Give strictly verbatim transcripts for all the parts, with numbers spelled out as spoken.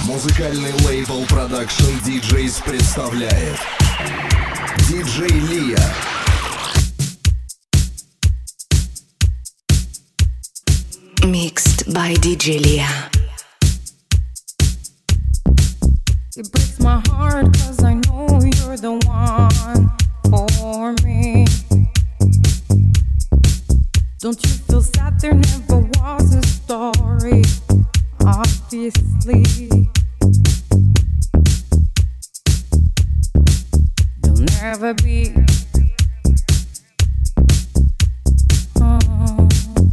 Музыкальный лейбл Production ди джейс представляет диджей Лия. Mixed by ди джей Leah. It breaks my heart cause I know you're the one for me. Don't you feel sad there never was a story? Obviously there'll never be. Oh.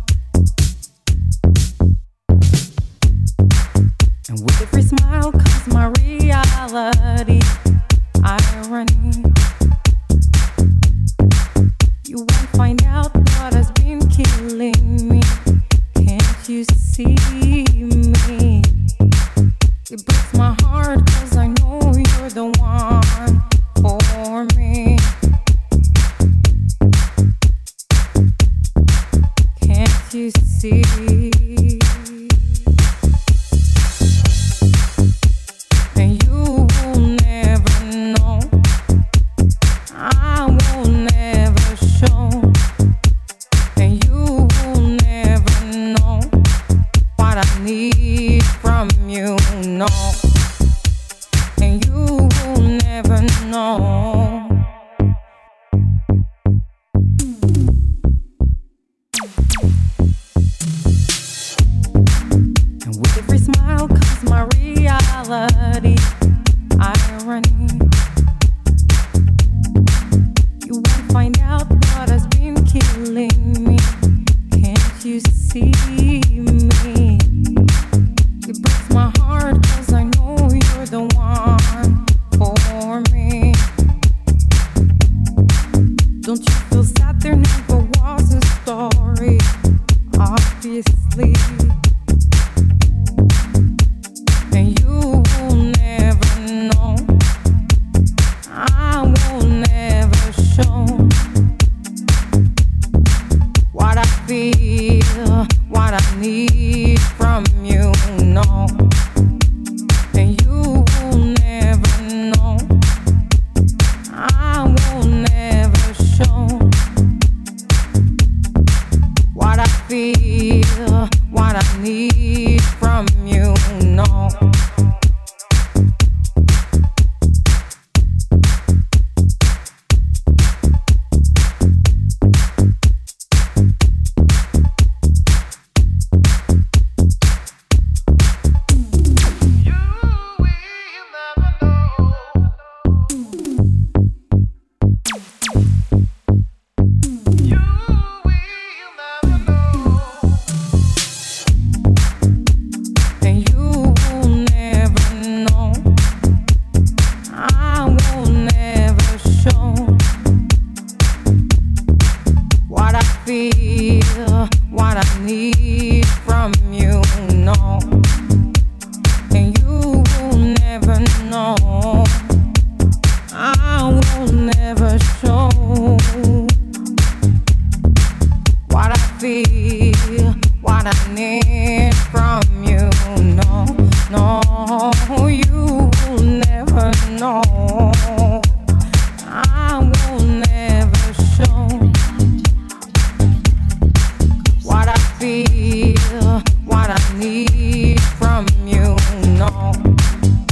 And with every smile comes my reality, irony. You won't find out what has been killing me. Can't you see me? It breaks my heart cause I know you're the one for me. Can't you see? And you will never know. I will never show. And you will never know what I need from you, no. And you will never know. And with every smile comes my reality, irony. You won't find out what has been killing me. Can't you see me? It breaks my heart cause I know you're the one for me. Don't you feel sad there never was a story? Obviously. And you will never know. I will never show what I feel, what I need from you, no. And you will never know. I will never show what I feel, what I need from you, no. What I need from you, no. And you will never know. I will never show what I feel, what I need from you, no, no. You will never know. I will never show what I feel, what I need from you, no.